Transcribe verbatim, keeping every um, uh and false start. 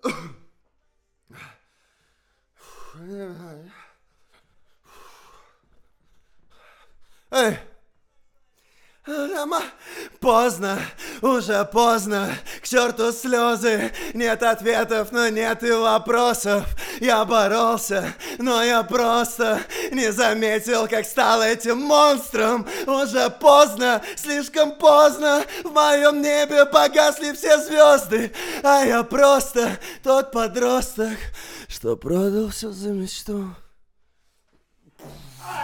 Эй! Рома, поздно, уже поздно, к черту слезы, нет ответов, но нет и вопросов. Я боролся, но я просто не заметил, как стал этим монстром. Уже поздно, слишком поздно, в моем небе погасли все звезды, а я просто тот подросток, что продал все за мечту.